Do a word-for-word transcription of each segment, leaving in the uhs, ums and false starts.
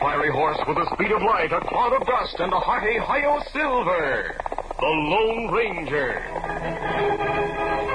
fiery horse with the speed of light, a cloud of dust, and a hearty Hi-Yo Silver, the Lone Ranger.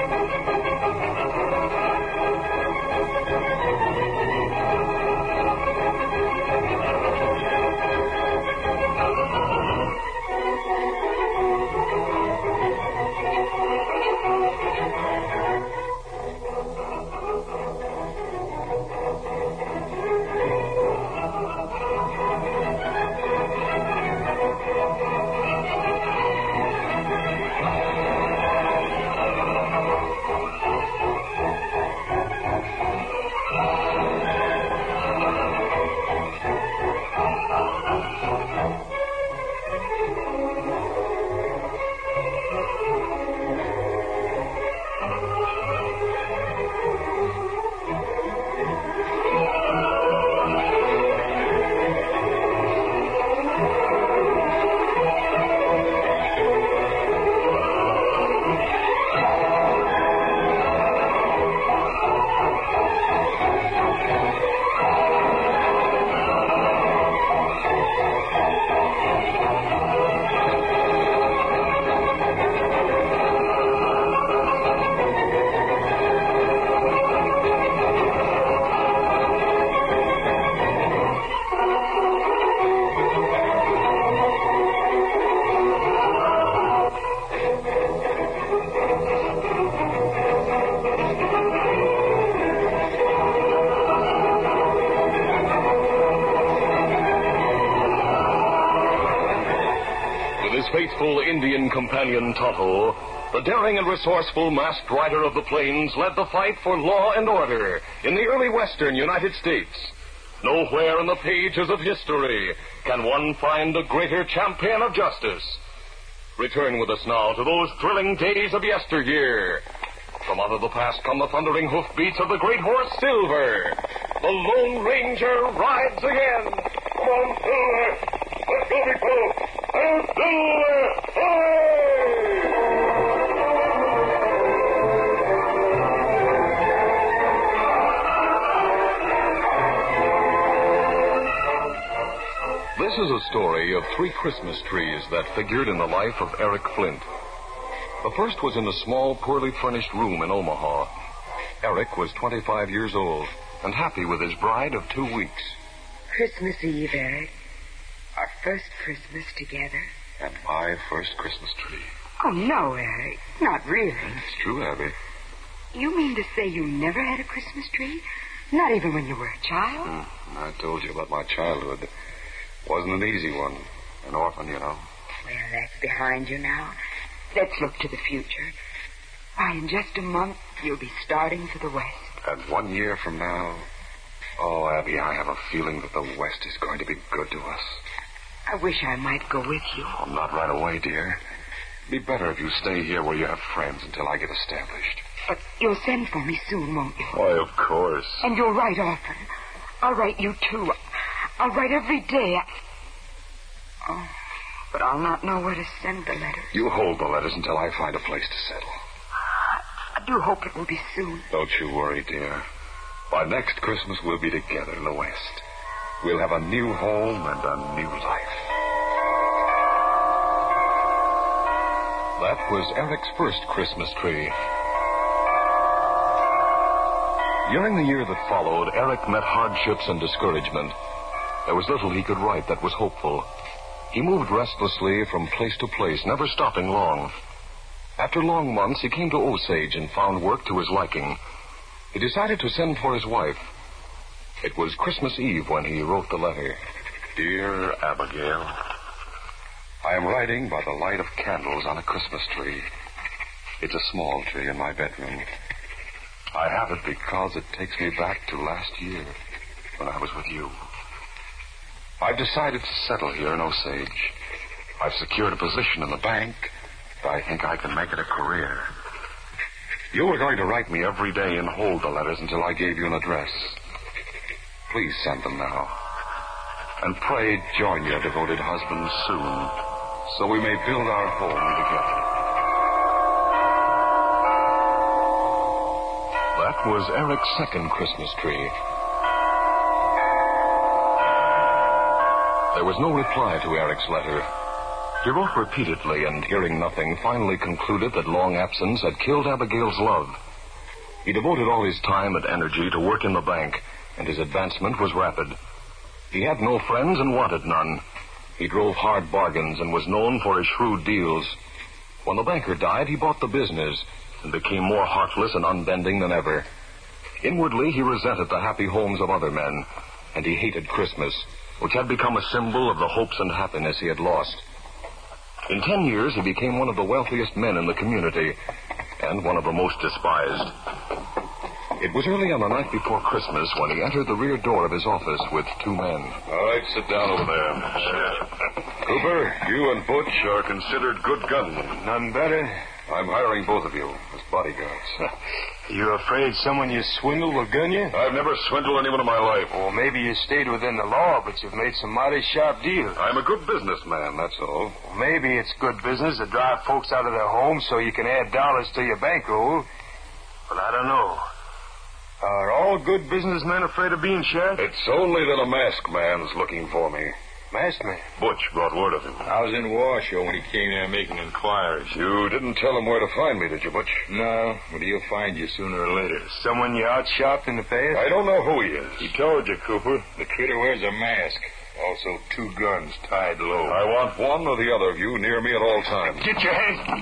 Faithful Indian companion Tonto, the daring and resourceful masked rider of the plains led the fight for law and order in the early western United States. Nowhere in the pages of history can one find a greater champion of justice. Return with us now to those thrilling days of yesteryear. From out of the past come the thundering hoofbeats of the great horse Silver. The Lone Ranger rides again. Come on, Silver. Let's go, big fellow. And Silver, away! This is a story of three Christmas trees that figured in the life of Eric Flint. The first was in a small, poorly furnished room in Omaha. Eric was twenty-five years old and happy with his bride of two weeks. Christmas Eve, Eric. Our first Christmas together. And my first Christmas tree. Oh, no, Eric. Not really. It's true, Abby. You mean to say you never had a Christmas tree? Not even when you were a child? Hmm. I told you about my childhood. It wasn't an easy one. An orphan, you know. Well, that's behind you now. Let's look to the future. Why, in just a month, you'll be starting for the West. And one year from now... Oh, Abby, I have a feeling that the West is going to be good to us. I wish I might go with you. Oh, not right away, dear. It'd be better if you stay here where you have friends until I get established. But you'll send for me soon, won't you? Why, of course. And you'll write often. I'll write you, too. I'll write every day. Oh, but I'll not know where to send the letters. You hold the letters until I find a place to settle. I do hope it will be soon. Don't you worry, dear. By next Christmas, we'll be together in the West. We'll have a new home and a new life. That was Eric's first Christmas tree. During the year that followed, Eric met hardships and discouragement. There was little he could write that was hopeful. He moved restlessly from place to place, never stopping long. After long months, he came to Osage and found work to his liking. He decided to send for his wife. It was Christmas Eve when he wrote the letter. Dear Abigail, I am writing by the light of candles on a Christmas tree. It's a small tree in my bedroom. I have it because it takes me back to last year when I was with you. I've decided to settle here in Osage. I've secured a position in the bank. I think I can make it a career. You were going to write me every day and hold the letters until I gave you an address. Please send them now. And pray join your devoted husband soon, so we may build our home together. That was Eric's second Christmas tree. There was no reply to Eric's letter. He wrote repeatedly and, hearing nothing, finally concluded that long absence had killed Abigail's love. He devoted all his time and energy to work in the bank, and his advancement was rapid. He had no friends and wanted none. He drove hard bargains and was known for his shrewd deals. When the banker died, he bought the business and became more heartless and unbending than ever. Inwardly, he resented the happy homes of other men, and he hated Christmas, which had become a symbol of the hopes and happiness he had lost. In ten years, he became one of the wealthiest men in the community, and one of the most despised. It was early on the night before Christmas when he entered the rear door of his office with two men. All right, sit down over there. Cooper, you and Butch are considered good gunmen. None better. I'm hiring both of you as bodyguards. You afraid someone you swindled will gun you? I've never swindled anyone in my life. Well, maybe you stayed within the law, but you've made some mighty sharp deals. I'm a good businessman, that's all. Well, maybe it's good business to drive folks out of their homes so you can add dollars to your bankroll. But I don't know. Are all good businessmen afraid of being shot? It's only that a masked man's looking for me. Masked man? Butch brought word of him. I was in Washoe when he came there making inquiries. You didn't tell him where to find me, did you, Butch? No, but he'll find you sooner or later. Someone you outshopped in the past? I don't know who he is. He told you, Cooper. The critter wears a mask. Also two guns tied low. I want one or the other of you near me at all times. Get your hands...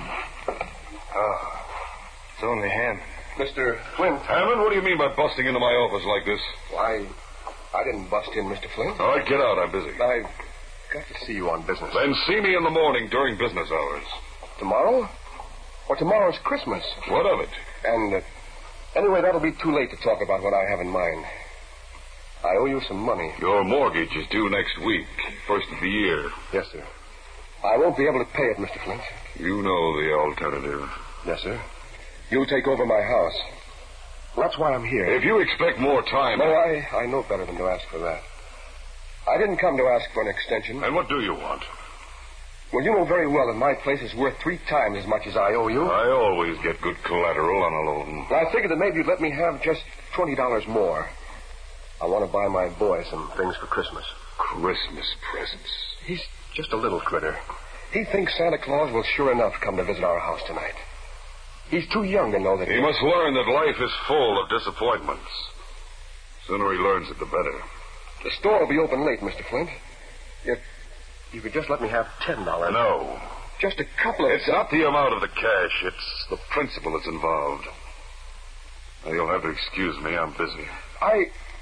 Oh, it's only Hammond. Mister Flint. Hammond, what do you mean by busting into my office like this? Why, I didn't bust in, Mister Flint. All right, get out. I'm busy. I've got to see you on business. Then see me in the morning during business hours. Tomorrow? Well, tomorrow's Christmas. What of it? And, uh, anyway, that'll be too late to talk about what I have in mind. I owe you some money. Your mortgage is due next week, first of the year. Yes, sir. I won't be able to pay it, Mister Flint. You know the alternative. Yes, sir. You'll take over my house. Well, that's why I'm here. If you expect more time... No, I, I know better than to ask for that. I didn't come to ask for an extension. And what do you want? Well, you know very well that my place is worth three times as much as I owe you. I always get good collateral on a loan. Well, I figured that maybe you'd let me have just twenty dollars more. I want to buy my boy some things for Christmas. Christmas presents. He's just a little critter. He thinks Santa Claus will sure enough come to visit our house tonight. He's too young to know that... He must learn that life is full of disappointments. The sooner he learns it, the better. The store will be open late, Mister Flint. If you could just let me have ten dollars. No. Just a couple of... It's not the amount of the cash. It's the principle that's involved. Now, you'll have to excuse me. I'm busy. I...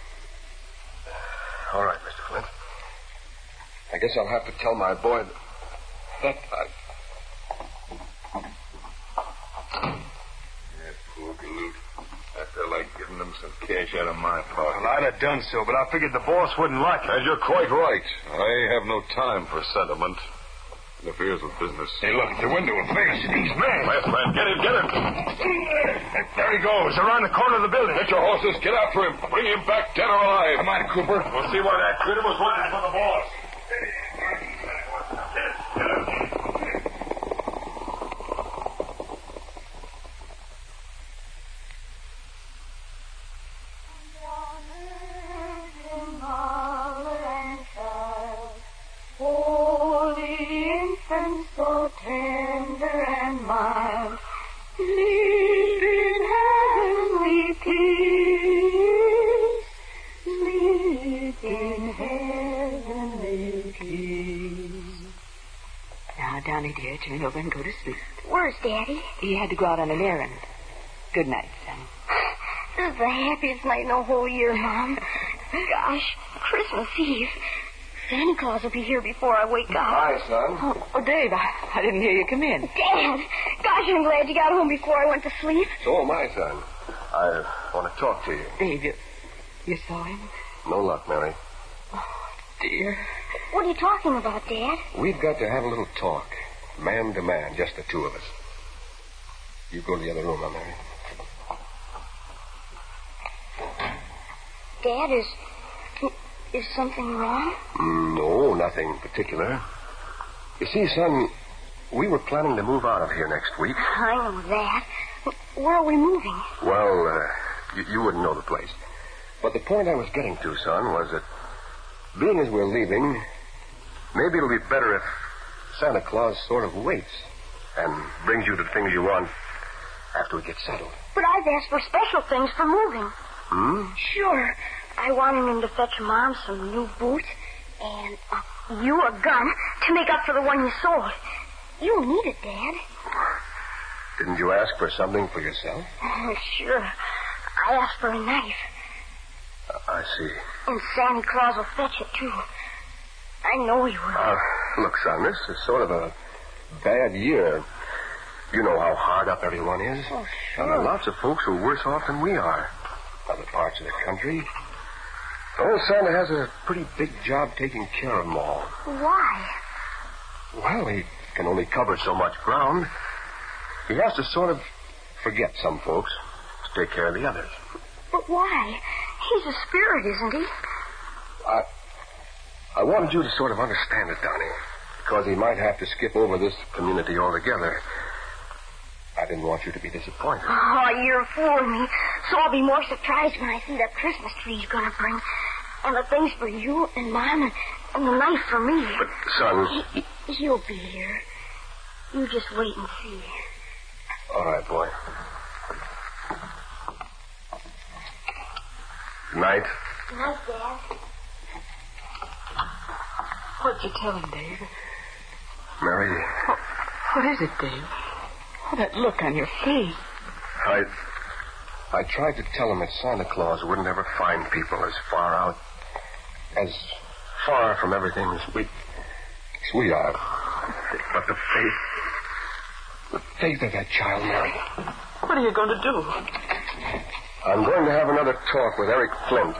All right, Mister Flint. I guess I'll have to tell my boy that... that I... Poor galoot. I felt like giving them some cash out of my pocket. Well, I'd have done so, but I figured the boss wouldn't like it. And you're quite right. I have no time for sentiment. It interferes with business. Hey, look at the window and face these men. Last man, get him, get him. There he goes, around the corner of the building. Get your horses, get after him. Bring him back dead or alive. Come on, Cooper. We'll see why that critter was looking for the boss. So tender and mild, sleep in heavenly peace, sleep in heavenly peace. Now, Donnie, dear, turn over and go to sleep. Where's Daddy? He had to go out on an errand. Good night, son. This is the happiest night in the whole year, Mom. Gosh, Christmas Eve. Santa Claus will be here before I wake up. Hi, son. Oh, oh Dave, I, I didn't hear you come in. Dad! Gosh, I'm glad you got home before I went to sleep. So am I, son. I want to talk to you. Dave, you, you saw him? No luck, Mary. Oh, dear. What are you talking about, Dad? We've got to have a little talk. Man to man, just the two of us. You go to the other room, now, Mary. Dad, is... Is something wrong? No, nothing particular. You see, son, we were planning to move out of here next week. I know that. Where are we moving? Well, uh, you, you wouldn't know the place. But the point I was getting to, son, was that being as we're leaving, Maybe it'll be better if Santa Claus sort of waits and brings you the things you want after we get settled. But I've asked for special things for moving. Hmm? Sure. I wanted him to fetch Mom some new boots and uh, you a gun to make up for the one you sold. You need it, Dad. Didn't you ask for something for yourself? Oh, sure. I asked for a knife. Uh, I see. And Santa Claus will fetch it, too. I know he will. Uh, look, son, this is sort of a bad year. You know how hard up everyone is. Oh, sure. And there are lots of folks who are worse off than we are. Other parts of the country. Old Santa has a pretty big job taking care of them all. Why? Well, he can only cover so much ground. He has to sort of forget some folks to take care of the others. But why? He's a spirit, isn't he? I... I wanted you to sort of understand it, Donnie, because he might have to skip over this community altogether. I didn't want you to be disappointed. Oh, you're fooling me. So I'll be more surprised when I see that Christmas tree he's going to bring. And the things for you and Mom and, and the knife for me. But, son... He, he'll be here. You just wait and see. All right, boy. Good night. Good night, Dad. What'd you tell him, Dave? Mary... What, what is it, Dave? Oh, that look on your face. I... I tried to tell him that Santa Claus wouldn't ever find people as far out... as far from everything as we... as we are. But the faith... the faith of that child, Mary. What are you going to do? I'm going to have another talk with Eric Flint.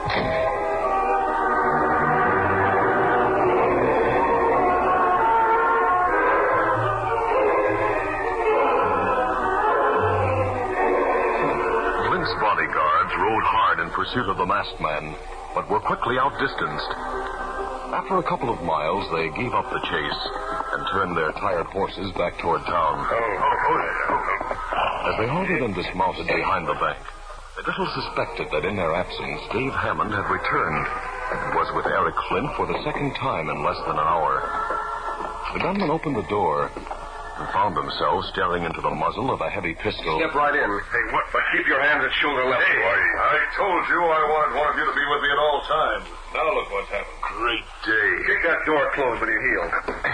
Bodyguards rode hard in pursuit of the masked man, but were quickly outdistanced. After a couple of miles, they gave up the chase and turned their tired horses back toward town. Oh, oh, oh. As they halted and dismounted behind the bank, they little suspected that in their absence, Dave Hammond had returned and was with Eric Flint for the second time in less than an hour. The gunman opened the door and found themselves staring into the muzzle of a heavy pistol. Step right in. Hey, what? But keep your hands at shoulder level. Hey, I told you I wanted one of you to be with me at all times. Now look what's happened. Great day. Kick that door closed with your heel.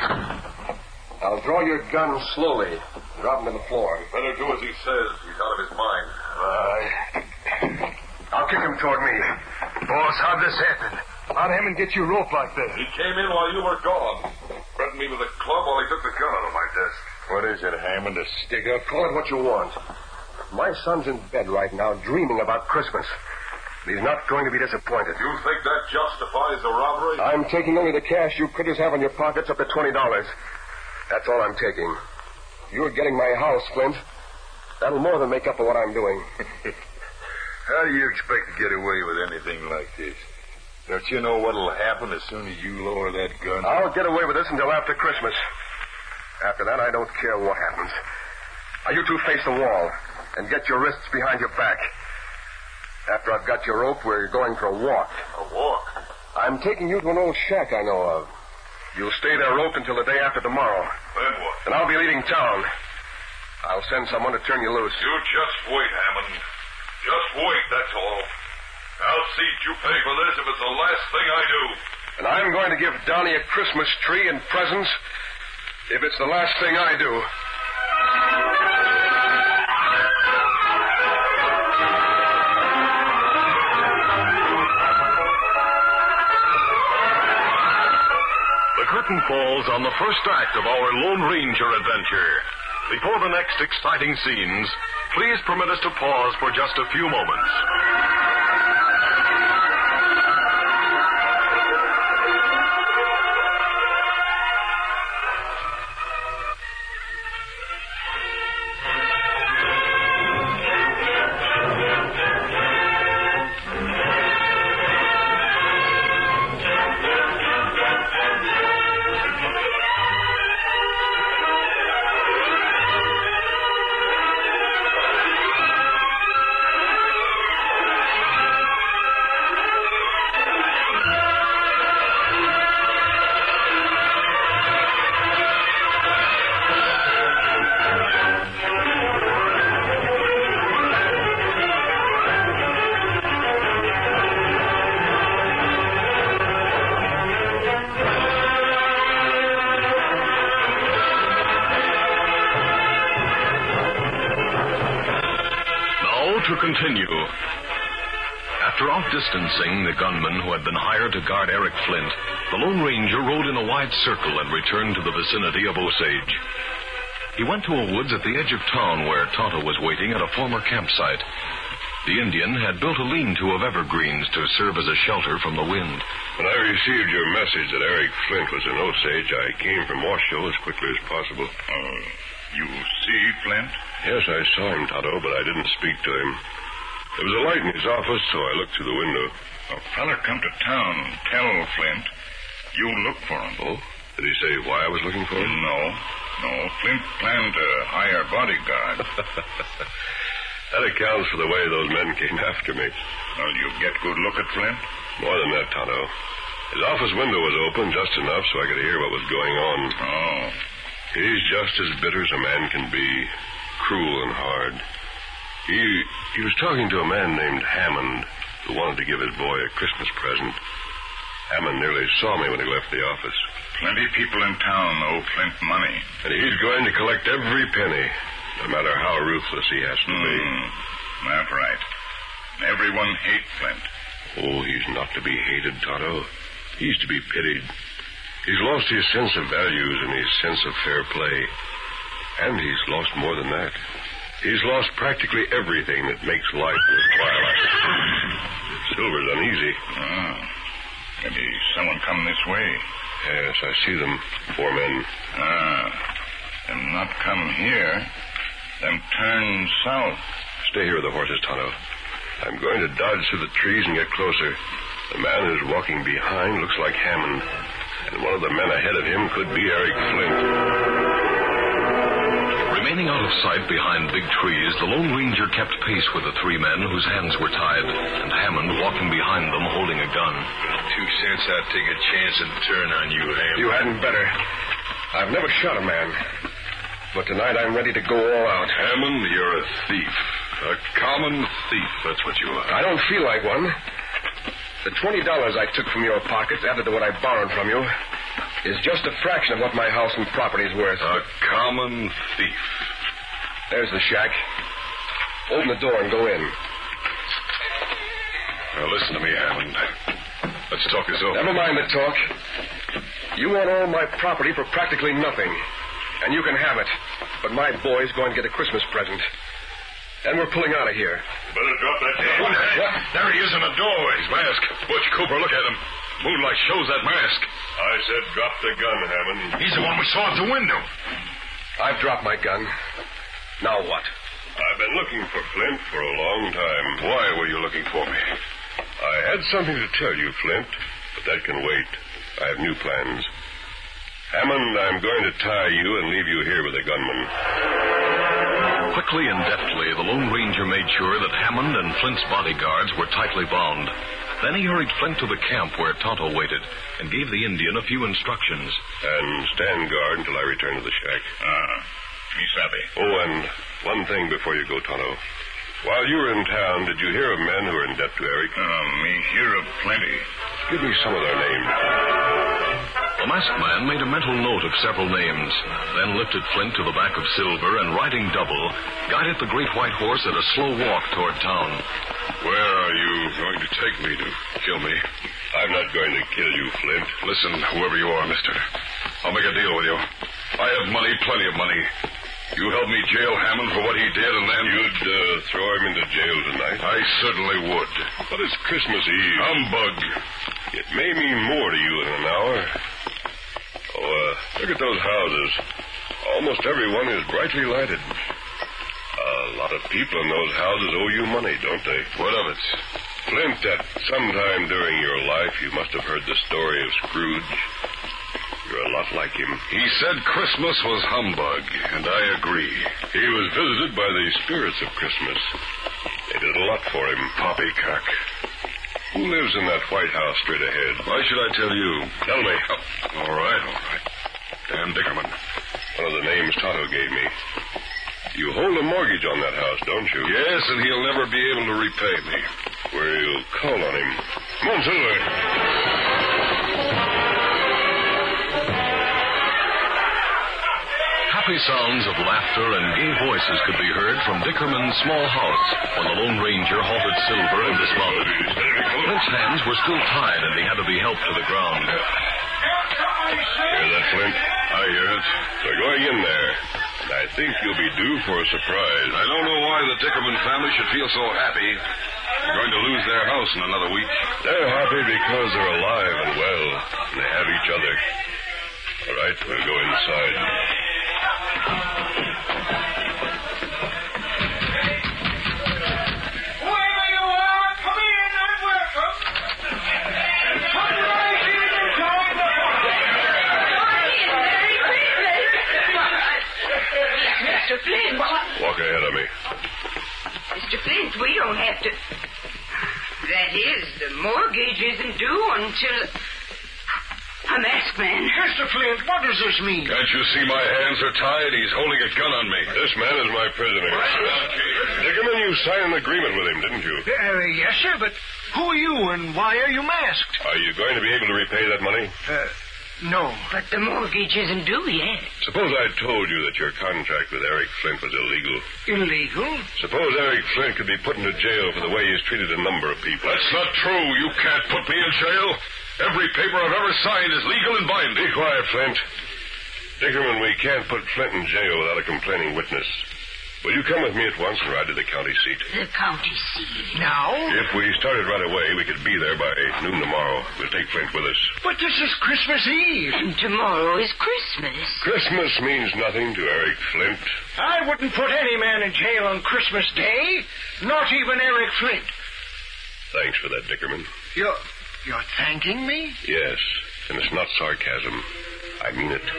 Now draw your gun slowly. Drop him to the floor. Better do as he says. He's out of his mind. Right. I'll kick him toward me. Boss, how'd this happen? How'd Hammond get you roped like that? He came in while you were gone. Threatened me with a club while he took the gun out of my desk. What is it, Hammond? A stick-up? Call it what you want. My son's in bed right now dreaming about Christmas. He's not going to be disappointed. You think that justifies the robbery? I'm taking only the cash you critters have in your pockets up to twenty dollars. That's all I'm taking. You're getting my house, Flint. That'll more than make up for what I'm doing. How do you expect to get away with anything like this? Don't you know what'll happen as soon as you lower that gun? I'll get away with this until after Christmas. After that, I don't care what happens. Now, you two face the wall and get your wrists behind your back. After I've got your rope, we're going for a walk. A walk? I'm taking you to an old shack I know of. You'll stay there roped until the day after tomorrow. Then what? And I'll be leaving town. I'll send someone to turn you loose. You just wait, Hammond. Just wait, that's all. I'll see you pay for this if it's the last thing I do. And I'm going to give Donnie a Christmas tree and presents if it's the last thing I do. The curtain falls on the first act of our Lone Ranger adventure. Before the next exciting scenes, please permit us to pause for just a few moments. continue. After outdistancing the gunman who had been hired to guard Eric Flint, the Lone Ranger rode in a wide circle and returned to the vicinity of Osage. He went to a woods at the edge of town where Tonto was waiting at a former campsite. The Indian had built a lean-to of evergreens to serve as a shelter from the wind. When I received your message that Eric Flint was in Osage, I came from Washoe as quickly as possible. Oh, you see Flint? Yes, I saw him, Tonto, but I didn't speak to him. There was a light in his office, so I looked through the window. A feller come to town and tell Flint you look for him. Oh? Did he say why I was looking for him? No. No, Flint planned to hire bodyguard. That accounts for the way those men came after me. Well, you get good look at Flint? More than that, Tonto. His office window was open just enough so I could hear what was going on. Oh. He's just as bitter as a man can be. Cruel and hard. He he was talking to a man named Hammond who wanted to give his boy a Christmas present. Hammond nearly saw me when he left the office. Plenty people in town owe Flint money. And he's going to collect every penny, no matter how ruthless he has to be. Mm, that's right. Everyone hates Flint. Oh, he's not to be hated, Tonto. He's to be pitied. He's lost his sense of values and his sense of fair play. And he's lost more than that. He's lost practically everything that makes life worthwhile. Silver's uneasy. Oh. Maybe someone come this way. Yes, I see them. Four men. Ah. Them not come here. Them turn south. Stay here with the horses, Tonto. I'm going to dodge through the trees and get closer. The man who's walking behind looks like Hammond. And one of the men ahead of him could be Eric Flint. Remaining out of sight behind big trees, the Lone Ranger kept pace with the three men whose hands were tied, and Hammond walking behind them holding a gun. Two cents I'd take a chance and turn on you, Hammond. You hadn't better. I've never shot a man. But tonight I'm ready to go all out. Hammond, you're a thief. A common thief, that's what you are. I don't feel like one. The twenty dollars I took from your pockets, added to what I borrowed from you, is just a fraction of what my house and property is worth. A common thief. There's the shack. Open the door and go in. Now listen to me, Hammond. Let's talk this over. Never mind the talk. You want all my property for practically nothing. And you can have it. But my boy's going to get a Christmas present. And we're pulling out of here. Better drop that gun. What? What? There he is in the doorway. His mask. Butch Cooper, look at him. Moonlight shows that mask. I said drop the gun, Hammond. He's the one we saw at the window. I've dropped my gun. Now what? I've been looking for Flint for a long time. Why were you looking for me? I had something to tell you, Flint, but that can wait. I have new plans. Hammond, I'm going to tie you and leave you here with the gunman. Quickly and deftly, the Lone Ranger made sure that Hammond and Flint's bodyguards were tightly bound. Then he hurried Flint to the camp where Tonto waited and gave the Indian a few instructions. And stand guard until I return to the shack. Ah, me savvy. Oh, and one thing before you go, Tonto. While you were in town, did you hear of men who are in debt to Eric? Uh, me hear of plenty. Give me some of their names. The masked man made a mental note of several names, then lifted Flint to the back of Silver and, riding double, guided the great white horse at a slow walk toward town. Where are you going to take me to kill me? I'm not going to kill you, Flint. Listen, whoever you are, mister. I'll make a deal with you. I have money, plenty of money. You help me jail Hammond for what he did, and then... You'd uh, throw him into jail tonight? I certainly would. But it's Christmas Eve. Humbug. It may mean more to you in an hour. Oh, uh, look at those houses. Almost everyone is brightly lighted. A lot of people in those houses owe you money, don't they? What of it? Flint, at some time during your life, you must have heard the story of Scrooge. You're a lot like him. He said Christmas was humbug, and I agree. He was visited by the spirits of Christmas. They did a lot for him. Poppycock. Who lives in that White House straight ahead? Why should I tell you? Tell me. Oh, all right, all right. Dan Dickerman. One of the names Tonto gave me. You hold a mortgage on that house, don't you? Yes, and he'll never be able to repay me. We'll call on him. Come on, Silver. Happy sounds of laughter and gay voices could be heard from Dickerman's small house when the Lone Ranger halted Silver and dismounted. Flint's hands were still tied, and he had to be helped to the ground. Hear that, Flint? I hear it. They're going in there. I think you'll be due for a surprise. I don't know why the Dickerman family should feel so happy. They're going to lose their house in another week. They're happy because they're alive and well, and they have each other. All right, we'll go inside. Whoever you are, come in and welcome. Come right in and join the party. Mister Flint. Walk ahead of me. Mister Flint, we don't have to... That is, the mortgage isn't due until... A masked man. Mister Flint, what does this mean? Can't you see my hands are tied? He's holding a gun on me. This man is my prisoner. Dickerman, you signed an agreement with him, didn't you? Uh, yes, sir, but who are you and why are you masked? Are you going to be able to repay that money? Uh, no. But the mortgage isn't due yet. Suppose I told you that your contract with Eric Flint was illegal. Illegal? Suppose Eric Flint could be put into jail for the way he's treated a number of people. That's not true. You can't put me in jail. Every paper I've ever signed is legal and binding. Be quiet, Flint. Dickerman, we can't put Flint in jail without a complaining witness. Will you come with me at once and ride to the county seat? The county seat? Now? If we started right away, we could be there by noon tomorrow. We'll take Flint with us. But this is Christmas Eve. And tomorrow is Christmas. Christmas means nothing to Eric Flint. I wouldn't put any man in jail on Christmas Day. Not even Eric Flint. Thanks for that, Dickerman. You're... You're thanking me? Yes, and it's not sarcasm. I mean it.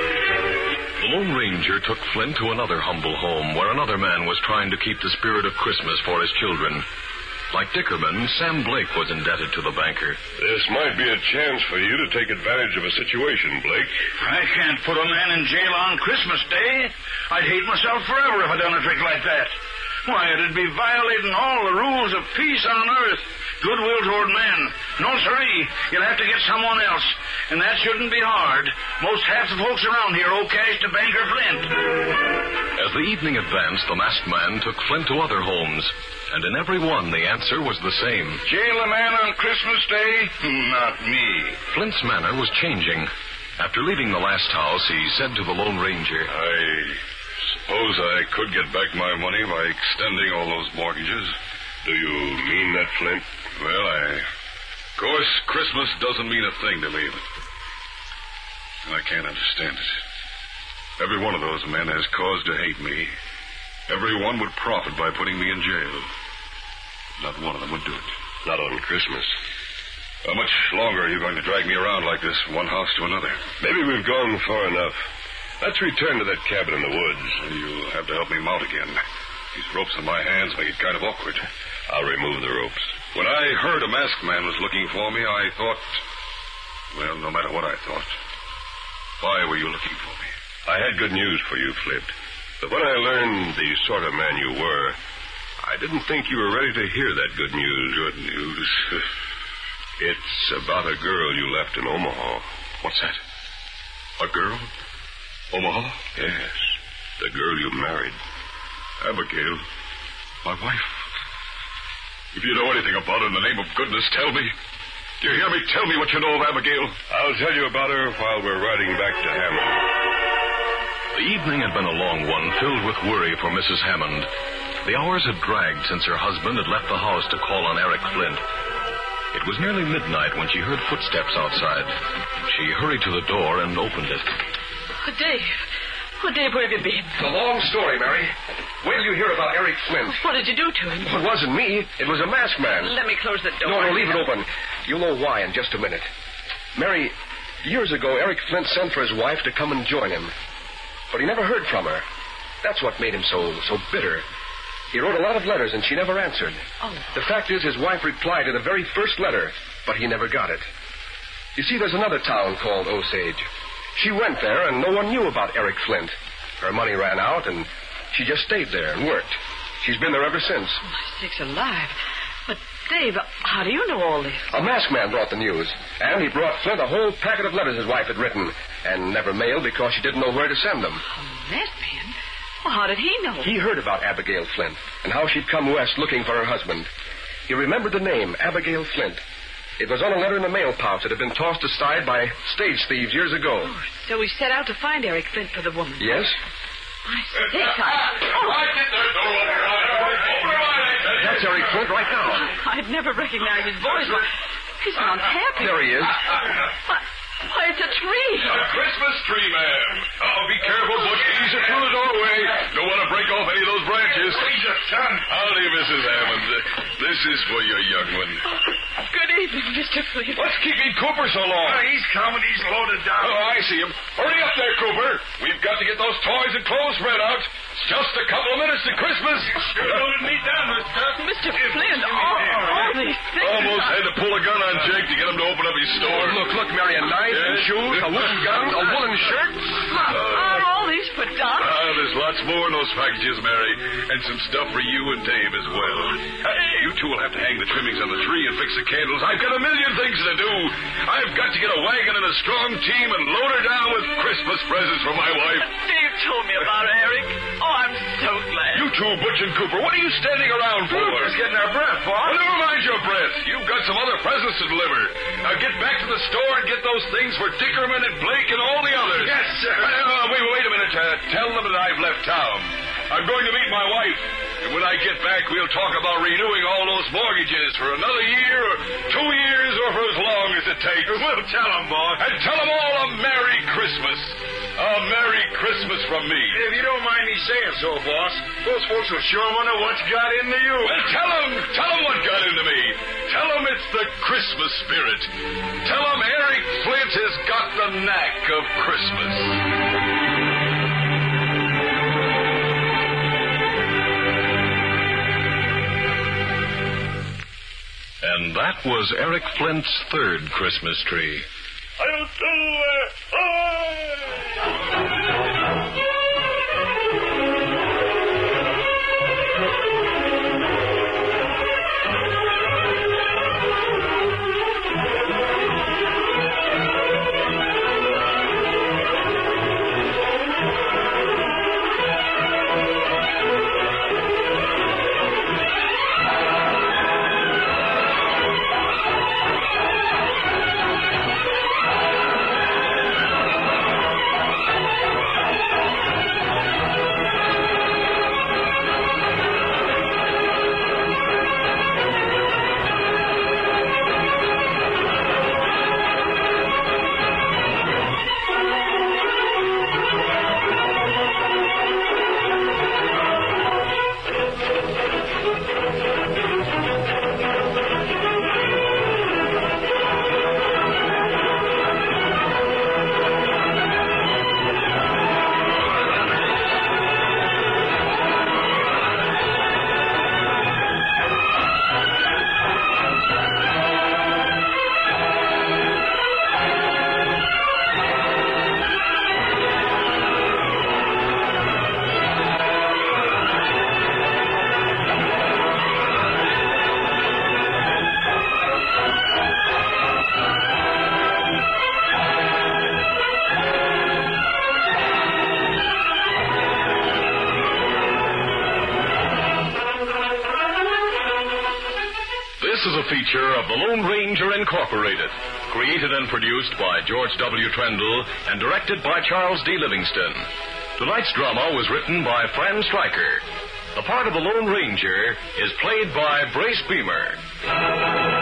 The Lone Ranger took Flint to another humble home where another man was trying to keep the spirit of Christmas for his children. Like Dickerman, Sam Blake was indebted to the banker. This might be a chance for you to take advantage of a situation, Blake. I can't put a man in jail on Christmas Day. I'd hate myself forever if I'd done a trick like that. Why, it'd be violating all the rules of peace on earth. Goodwill toward men. No, sirree. You'll have to get someone else. And that shouldn't be hard. Most half the folks around here owe cash to Banker Flint. As the evening advanced, the masked man took Flint to other homes. And in every one, the answer was the same. Jail a man on Christmas Day? Not me. Flint's manner was changing. After leaving the last house, he said to the Lone Ranger, I suppose I could get back my money by extending all those mortgages. Do you mean that, Flint? Well, I... Of course, Christmas doesn't mean a thing to me, but... And I can't understand it. Every one of those men has cause to hate me. Every one would profit by putting me in jail. Not one of them would do it. Not on Christmas. How much longer are you going to drag me around like this, one house to another? Maybe we've gone far enough. Let's return to that cabin in the woods. You'll have to help me mount again. These ropes in my hands make it kind of awkward. I'll remove the ropes. When I heard a masked man was looking for me, I thought... Well, no matter what I thought. Why were you looking for me? I had good news for you, Flint. But when I learned the sort of man you were, I didn't think you were ready to hear that good news. Good news? It's about a girl you left in Omaha. What's that? A girl? Omaha? Yes. The girl you married. Abigail. My wife. If you know anything about her, in the name of goodness, tell me. Do you hear me? Tell me what you know of Abigail. I'll tell you about her while we're riding back to Hammond. The evening had been a long one, filled with worry for Missus Hammond. The hours had dragged since her husband had left the house to call on Eric Flint. It was nearly midnight when she heard footsteps outside. She hurried to the door and opened it. Oh, Dave. Oh, Dave, where have you been? It's a long story, Mary. Wait till you hear about Eric Flint. What did you do to him? Well, it wasn't me. It was a masked man. Let me close the door. No, no, leave it open. You'll know why in just a minute. Mary, years ago, Eric Flint sent for his wife to come and join him. But he never heard from her. That's what made him so so bitter. He wrote a lot of letters, and she never answered. Oh. The fact is, his wife replied to the very first letter, but he never got it. You see, there's another town called Osage. She went there, and no one knew about Eric Flint. Her money ran out, and she just stayed there and worked. She's been there ever since. Oh, my sakes alive. But Dave, how do you know all this? A masked man brought the news, and he brought Flint a whole packet of letters his wife had written, and never mailed because she didn't know where to send them. A masked man? Well, how did he know? He heard about Abigail Flint, and how she'd come west looking for her husband. He remembered the name, Abigail Flint. It was on a letter in the mail pouch that had been tossed aside by stage thieves years ago. Oh, so he set out to find Eric Flint for the woman. Yes? I say, I... Oh. That's Eric Flint right now. I'd never recognized his voice. Well, he sounds happy. There he is. Why, why, it's a tree. A Christmas tree, ma'am. Oh, be careful, Butch. Ease it through the doorway. Don't want to break off any of those branches. He's a son. Howdy, Missus Hammond. Uh, this is for your young one. Good evening, Mister Flint. What's keeping Cooper so long? Oh, he's coming. He's loaded down. Oh, I see him. Hurry up there, Cooper. We've got to get those toys and clothes spread out. It's just a couple of minutes to Christmas. Sure loaded me down, Mister. Mister Flint, all, all these things. Almost had to pull a gun on Jake to get him to open up his store. Oh, look, look, Mary, a knife Yes. and shoes, a wooden gun, a woolen shirt. How are all these for Doc? Ah, there's lots more in those packages, Mary. And some stuff for you and Dave as well. Hey, you two will have to hang the trimmings on the tree and fix the candles. I've got a million things to do. I've got to get a wagon and a strong team and load her down with Christmas presents for my wife. Dave told me about Eric. Oh, I'm so glad. You two, Butch and Cooper, what are you standing around for? We're just getting our breath, boss. Well, never mind your breath. You've got some other presents to deliver. Now get back to the store and get those things for Dickerman and Blake and all the others. Yes, sir. Uh, wait, wait a minute. Uh, tell them that I've left town. I'm going to meet my wife. And when I get back, we'll talk about renewing all those mortgages for another year or two years or for as long as it takes. We'll tell them, boss. And tell them all a Merry Christmas. A Merry Christmas from me. If you don't mind me saying so, boss, those folks will sure wonder what's got into you. Well, tell them, tell them what got into me. Tell them it's the Christmas spirit. Tell them Eric Flint has got the knack of Christmas. And that was Eric Flint's third Christmas tree. I'll do it. This is a feature of the Lone Ranger Incorporated, created and produced by George W. Trendle and directed by Charles D. Livingston. Tonight's drama was written by Fran Stryker. The part of the Lone Ranger is played by Brace Beamer.